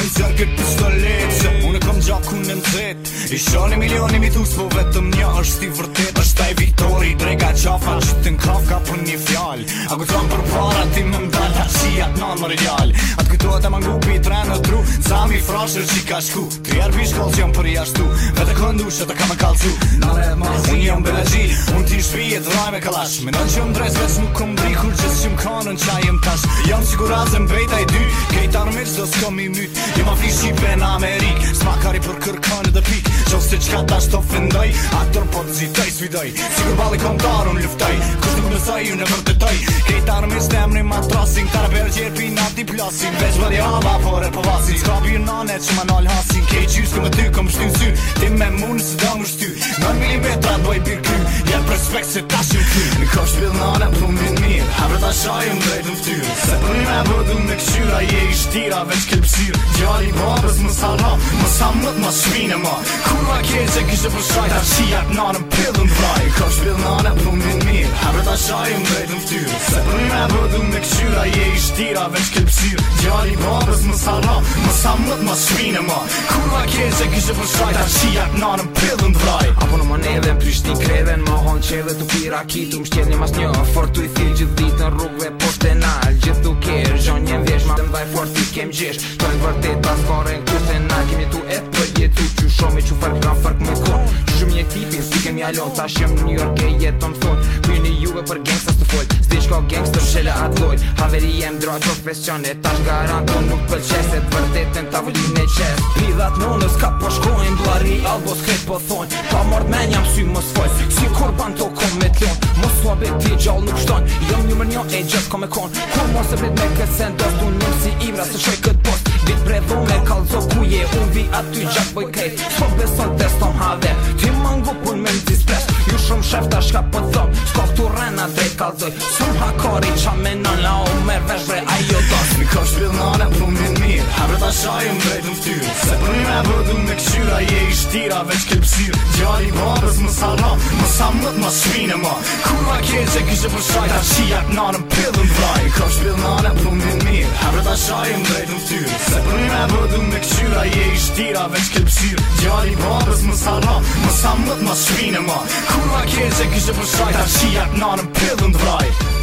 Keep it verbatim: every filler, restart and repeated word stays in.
në zërë këtë pistolet Se unë kom gjakun në nëzet I shoni milioni mi thus po vetëm një është i vërtet është taj Viktori Drega qafa që të në kafka për një fjall A kujton për para ti me mdall Ta qijat non më regjall A të kujtojt e mangu pi trenë në tru Sami frashër që ka shku Triar pi shkoll që jam për jashtu Vete këndu që të kam e kalcu Nare ma unë jam belagji Unë ti shpijet raj me kalash Me nën që më dres veç nuk kom bri Kur që s'jëm kanën qa jem tash Jam sigurazem bejta i dy Kejt armiq do s'kom i myt Jem afri Shqipe në Amerik Smakari për kërkane dhe pik Qo se qka tash të ofendoj Aktor po të zitoj svidoj Sigur bali komtar unë luftoj Kush nuk nësoj unë e vërtetoj Kejt armiq t'emri ma trasin Kara per gjerpi nati plasin Veç vëri hava por e po vasin Ska bjur nane që ma nal hasin Kejt qysh ku me ty kom shty sy Ti me mund së da më shty nën milimetra doj bir kry Jep respekt se tash jëm kry Në kosh bil nane për më mirë Havre ta shajëm drejt në ftyrë Se për një me vëdu me këshyra Je i shtira veç kelpsirë Gjali babës më salha Më sa mët më shvine ma Kurva keqe kishe për shajt A qijat nanën pillën vraj Kosh bil nane për më mirë Havre ta shajëm drejt në ftyrë Se për një me vëdu me këshyra Je i shtira veç kelpsirë Gjali babës më salha Më sa mët më shvine ma Kurva keqe kishe për shajt A qijat nanën pillën vraj Apo në monedhe në Prishtin kreven Më hon qeve të pira kitu Më shqel një mas një Fortu i thil gjithë ditë në rrugve poshte nal Gjithë tu kërë Zhon jem vjesh Ma të mdaj fort i kem gjesh Tojnë vërtet pas kore në kurse nal Kem jetu e për jetu Që shumë që fark gran fark me kon Që shumë një tipin si kem jalon Ta shem New York e jeton thon Pyni juve për gangstas të fol Zdi shko gangster shele atë loj Haveri jem droj profesion E tash garanton nuk pëlqes E të vërtetën tavolin e qes Pidhat nonës ka po shkojnë Blari albos kret po thonj Ta mord men jam sy mos fol Si kurban to kom me t'lon Mos suabe ti gjall nuk shton Jom një mër një e gjës kom e kon Kur mos e blit me këtë sen dos Tu njëm si ibra se shoj këtë post Dit bredho me kalzo ku je Unë vi aty gjak boj krejt S'po beson testom have Ti mangu pun me m'ti spres Ju shumë shefta shka po thom S'ko këtu rena drejt kalzoj Sum hakari qa menon La o mer vesh bre ajo dos Mi kosh bil nane për më mirë Havre ta shajëm drejt në ftyrë Se për një me vëdu me këshyra Je i shtira veç kelpsirë Gjali babës më salha Më sa mët më shvine ma Kurva keqe kishe për shajt A qijat nanën pillën vraj Kosh bil nane për më mirë Havre ta shajëm drejt në ftyrë Se për një me vëdu me këshyra Je i shtira veç kelpsirë Gjali babës më salha Më sa mët më shvine ma Kurva keqe kishe për shajt A qijat nanën pillën vraj